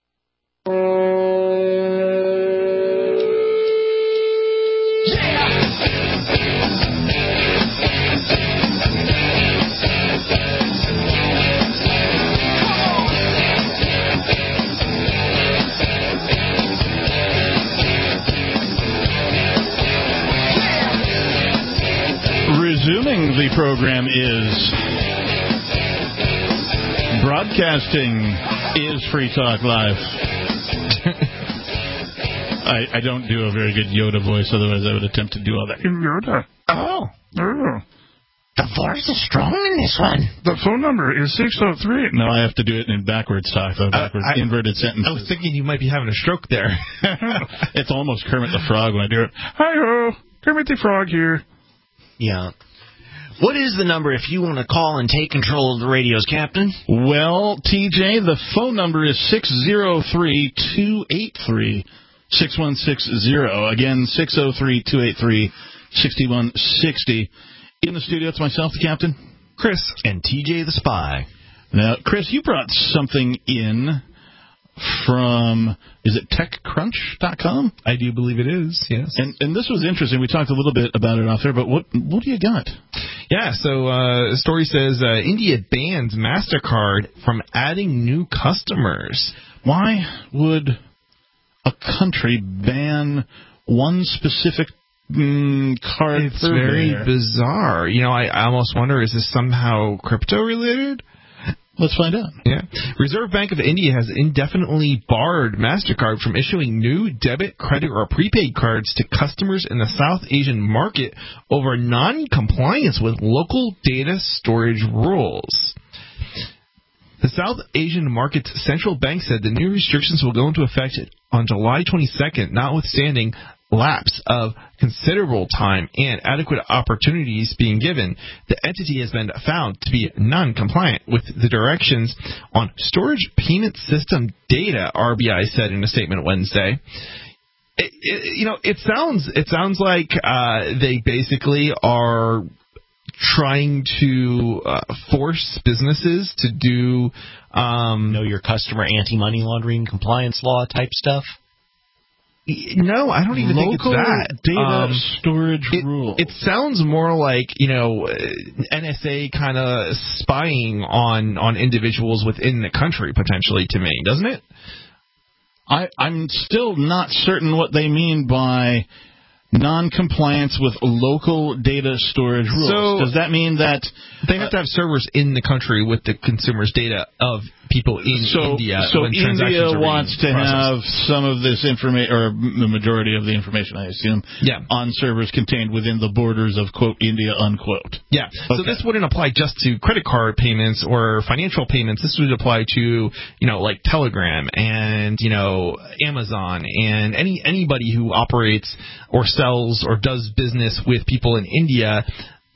Resuming the program is broadcasting is Free Talk Live. I don't do a very good Yoda voice, otherwise I would attempt to do all that. Yoda. Oh. The force is strong in this one. The phone number is 603. No, I have to do it in backwards talk, though. Backwards, inverted sentences. I was thinking you might be having a stroke there. It's almost Kermit the Frog when I do it. Hi-ho, Kermit the Frog here. Yeah. What is the number if you want to call and take control of the radios, Captain? Well, TJ, the phone number is 603-283-6160. Again, 603-283-6160. In the studio, it's myself, the Captain, Chris, and TJ the Spy. Now, Chris, you brought something in from, is it TechCrunch.com? I do believe it is, yes. And this was interesting. We talked a little bit about it off there, but what do you got? Yeah, so the story says India bans MasterCard from adding new customers. Why would a country ban one specific card? It's very bizarre. You know, I almost wonder, is this somehow crypto-related? Let's find out. Yeah. Reserve Bank of India has indefinitely barred MasterCard from issuing new debit, credit, or prepaid cards to customers in the South Asian market over non-compliance with local data storage rules. The South Asian market's central bank said the new restrictions will go into effect on July 22nd, notwithstanding lapse of considerable time and adequate opportunities being given. The entity has been found to be non-compliant with the directions on storage payment system data, RBI said in a statement Wednesday. It sounds like they basically are trying to force businesses to do know your customer, anti-money laundering, compliance law type stuff. No, I don't even think it's that. Data storage rule. It sounds more like, NSA kind of spying on individuals within the country, potentially, to me, doesn't it? I'm still not certain what they mean by non-compliance with local data storage rules. So, does that mean that they have to have servers in the country with the consumer's data of people in India? So India wants to have some of this information, or the majority of the information, I assume, on servers contained within the borders of, quote, India, unquote. Yeah. Okay. So this wouldn't apply just to credit card payments or financial payments. This would apply to, like Telegram and, Amazon and anybody who operates or sells or does business with people in India.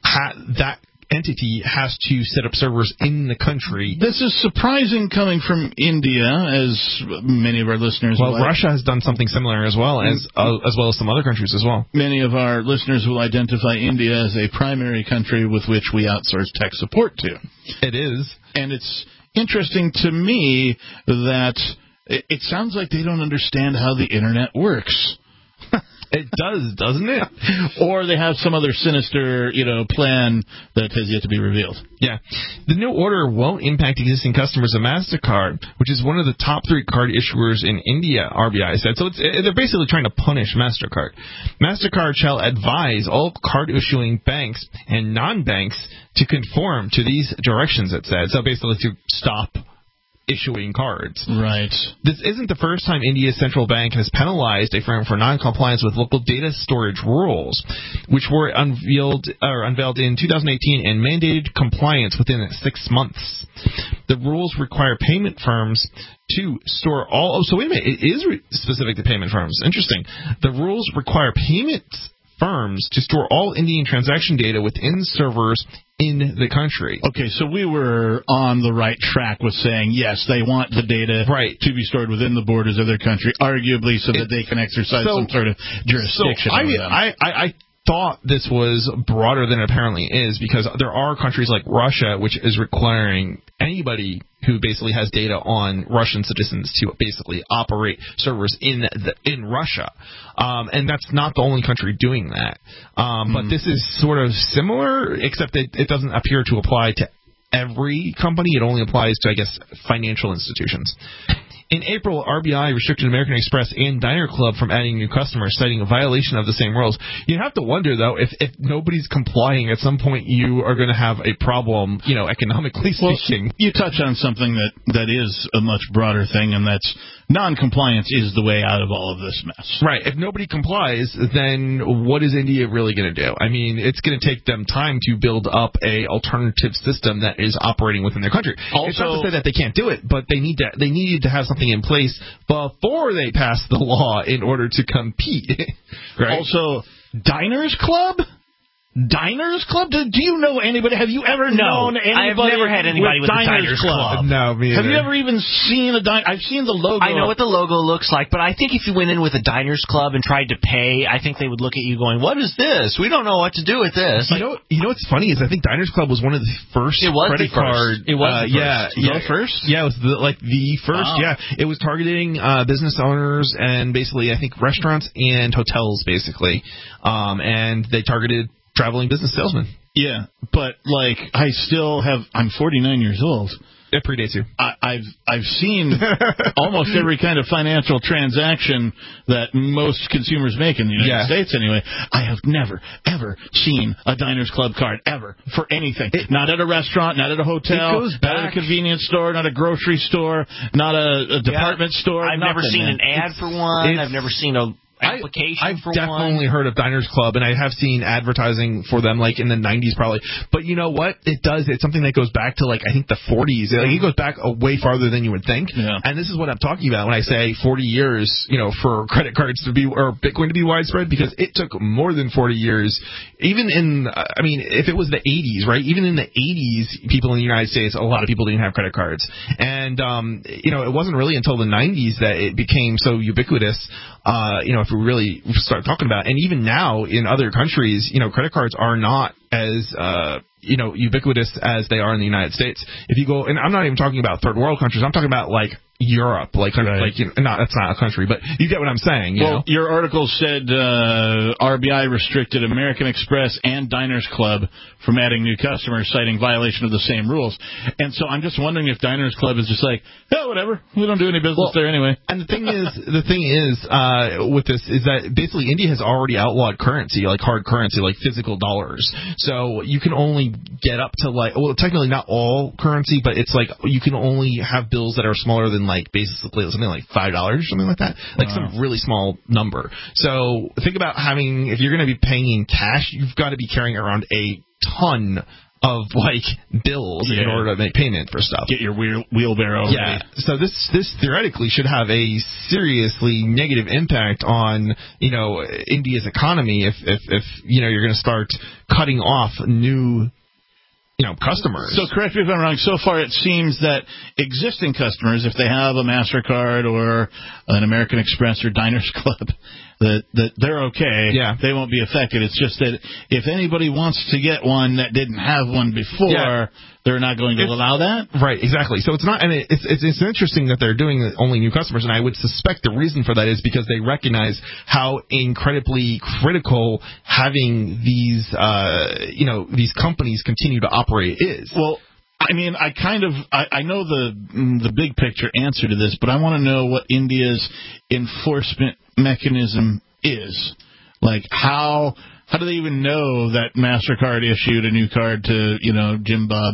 That entity has to set up servers in the country. This is surprising coming from India, as many of our listeners. Well, Russia has done something similar as well as some other countries as well. Many of our listeners will identify India as a primary country with which we outsource tech support to. It is, and it's interesting to me that it sounds like they don't understand how the internet works. It does, doesn't it? Or they have some other sinister, plan that has yet to be revealed. Yeah. The new order won't impact existing customers of MasterCard, which is one of the top 3 card issuers in India, RBI said. So they're basically trying to punish MasterCard. MasterCard shall advise all card-issuing banks and non-banks to conform to these directions, it said. So basically to stop issuing cards. Right. This isn't the first time India's central bank has penalized a firm for non-compliance with local data storage rules, which were unveiled in 2018 and mandated compliance within 6 months. The rules require payment firms to store all... Oh, so wait a minute. It is specific to payment firms. Interesting. The rules require payment firms to store all Indian transaction data within servers in the country. Okay, so we were on the right track with saying, yes, they want the data to be stored within the borders of their country, arguably so that they can exercise some sort of jurisdiction over them. I thought this was broader than it apparently is, because there are countries like Russia which is requiring anybody who basically has data on Russian citizens to basically operate servers in Russia. And that's not the only country doing that. But this is sort of similar, except it doesn't appear to apply to every company. It only applies to, I guess, financial institutions. In April, RBI restricted American Express and Diner Club from adding new customers, citing a violation of the same rules. You have to wonder, though, if nobody's complying, at some point you are going to have a problem, economically speaking. You touch on something that is a much broader thing, and that's non-compliance is the way out of all of this mess. Right. If nobody complies, then what is India really going to do? I mean, it's going to take them time to build up a alternative system that is operating within their country. Also, it's not to say that they can't do it, but they needed to have something in place before they pass the law in order to compete. Right? Also, Diners Club? Diners Club? Do you know anybody? Have you ever known anybody? I've never had anybody with a Diners Club. No, me either. Have you ever even seen a Diners? I've seen the logo. I know what the logo looks like, but I think if you went in with a Diners Club and tried to pay, I think they would look at you going, "What is this? We don't know what to do with this." You know what's funny is I think Diners Club was one of the first credit card. It was the first. Yeah, it was the first. Wow. Yeah, it was targeting business owners and basically I think restaurants and hotels basically, and they targeted traveling business salesman. Yeah, but I'm 49 years old. It predates you. I've seen almost every kind of financial transaction that most consumers make in the United States anyway. I have never, ever seen a Diners Club card, ever, for anything. Not at a restaurant, not at a hotel, not at a convenience store, not a grocery store, not a department store. I've never seen an ad for one. I've never seen a application I've for definitely heard of Diners Club, and I have seen advertising for them like in the 90s probably. But you know what? It's something that goes back to I think the 40s. It goes back way farther than you would think. Yeah. And this is what I'm talking about when I say 40 years, for credit cards to be, or Bitcoin to be widespread, because it took more than 40 years. Even if it was the 80s, right? Even in the 80s, people in the United States, a lot of people didn't have credit cards. And, it wasn't really until the 90s that it became so ubiquitous, if we really start talking about it. And even now in other countries, credit cards are not as, ubiquitous as they are in the United States. If you go, and I'm not even talking about third world countries, I'm talking about Europe, like that's not a country, but you get what I'm saying. You know? Your article said RBI restricted American Express and Diners Club from adding new customers, citing violation of the same rules. And so I'm just wondering if Diners Club is just like, whatever, we don't do any business there anyway. And the thing is, with this is that basically India has already outlawed currency, like hard currency, like physical dollars. So you can only get up to technically not all currency, but it's like you can only have bills that are smaller than like basically something like $5 or something like that, like some really small number. So think about if you're going to be paying in cash, you've got to be carrying around a ton of like bills in order to make payment for stuff. Get your wheelbarrow. Yeah. So this theoretically should have a seriously negative impact on India's economy if you're going to start cutting off new customers. So correct me if I'm wrong. So far, it seems that existing customers, if they have a MasterCard or an American Express or Diners Club, that they're okay. Yeah. They won't be affected. It's just that if anybody wants to get one that didn't have one before, they're not going to allow that. Right. Exactly. So it's not, and it's interesting that they're doing only new customers, and I would suspect the reason for that is because they recognize how incredibly critical having these companies continue to operate is. Well, I mean, I know the big picture answer to this, but I want to know what India's enforcement mechanism is. Like, how do they even know that MasterCard issued a new card to, Jim Bob,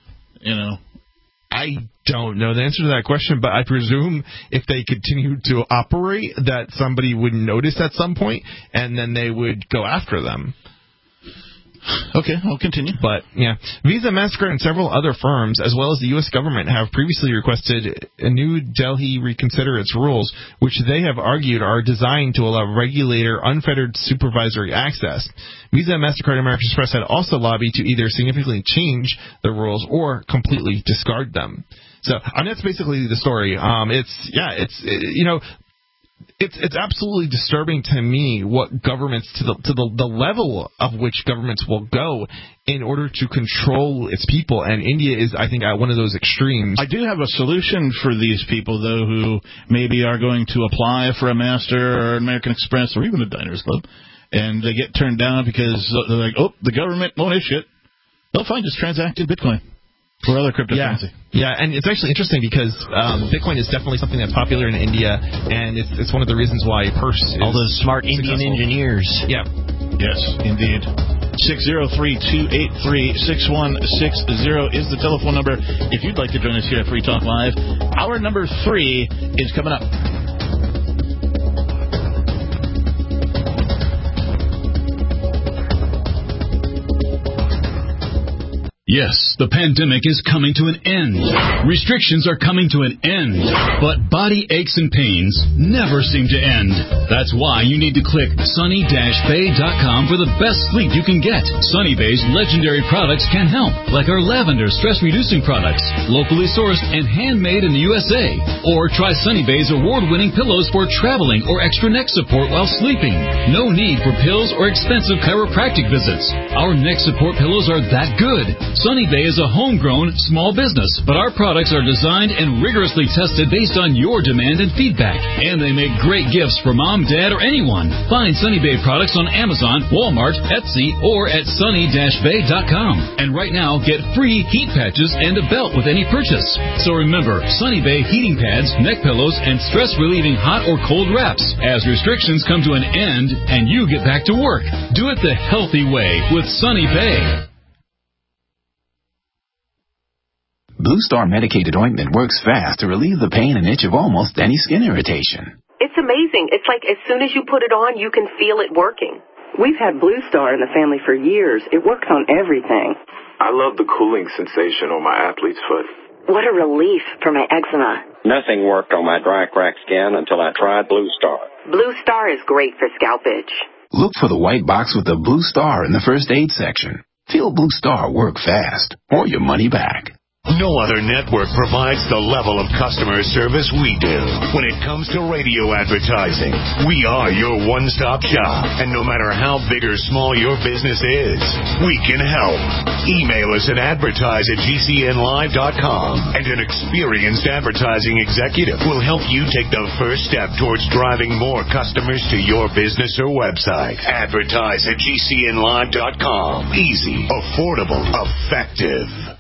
I don't know the answer to that question, but I presume if they continue to operate, that somebody would notice at some point, and then they would go after them. Okay, I'll continue. But, yeah, Visa, MasterCard, and several other firms, as well as the U.S. government, have previously requested New Delhi reconsider its rules, which they have argued are designed to allow regulator unfettered supervisory access. Visa, MasterCard, and American Express had also lobbied to either significantly change the rules or completely discard them. So, that's basically the story. It's absolutely disturbing to me what governments to the level of which governments will go in order to control its people, and India is, I think, at one of those extremes. I do have a solution for these people, though, who maybe are going to apply for a Master or an American Express or even a Diners Club, and they get turned down because they're like, the government won't issue it. They'll fine, just transact in Bitcoin or other cryptocurrency. Yeah, and it's actually interesting because Bitcoin is definitely something that's popular in India, and it's one of the reasons why Purse is all those smart Indian engineers. Yeah. Yes, indeed. 603-283-6160 is the telephone number if you'd like to join us here at Free Talk Live. Hour number 3 is coming up. Yes, the pandemic is coming to an end. Restrictions are coming to an end. But body aches and pains never seem to end. That's why you need to click sunny-bay.com for the best sleep you can get. Sunny Bay's legendary products can help, like our lavender stress-reducing products, locally sourced and handmade in the USA. Or try Sunny Bay's award-winning pillows for traveling or extra neck support while sleeping. No need for pills or expensive chiropractic visits. Our neck support pillows are that good. Sunny Bay is a homegrown, small business, but our products are designed and rigorously tested based on your demand and feedback. And they make great gifts for mom, dad, or anyone. Find Sunny Bay products on Amazon, Walmart, Etsy, or at sunny-bay.com. And right now, get free heat patches and a belt with any purchase. So remember, Sunny Bay heating pads, neck pillows, and stress-relieving hot or cold wraps as restrictions come to an end and you get back to work. Do it the healthy way with Sunny Bay. Blue Star medicated ointment works fast to relieve the pain and itch of almost any skin irritation. It's amazing. It's like as soon as you put it on, you can feel it working. We've had Blue Star in the family for years. It works on everything. I love the cooling sensation on my athlete's foot. What a relief for my eczema. Nothing worked on my dry, cracked skin until I tried Blue Star. Blue Star is great for scalp itch. Look for the white box with the Blue Star in the first aid section. Feel Blue Star work fast or your money back. No other network provides the level of customer service we do. When it comes to radio advertising, we are your one-stop shop. And no matter how big or small your business is, we can help. Email us at advertise@gcnlive.com, and an experienced advertising executive will help you take the first step towards driving more customers to your business or website. Advertise@gcnlive.com. Easy, affordable, effective.